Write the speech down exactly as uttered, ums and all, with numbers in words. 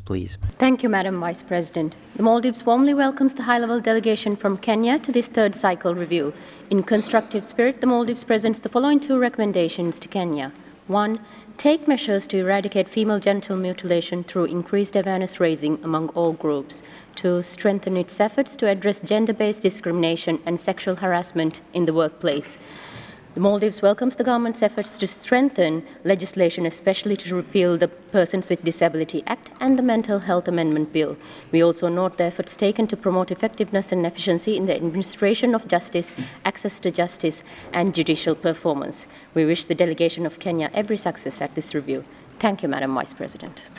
please. Thank you, Madam Vice President. The Maldives warmly welcomes the high-level delegation from Kenya to this third cycle review. In constructive spirit, the Maldives presents the following two recommendations to Kenya. One, take measures to eradicate female genital mutilation through increased awareness raising among all groups. Two, strengthen its efforts to address gender-based discrimination and sexual harassment in the workplace. The Maldives welcomes the government's efforts to strengthen legislation, especially to repeal the Persons with Disability Act and the Mental Health Amendment Bill. We also note the efforts taken to promote effectiveness and efficiency in the administration of justice, access to justice, and judicial performance. We wish the delegation of Kenya every success at this review. Thank you, Madam Vice President.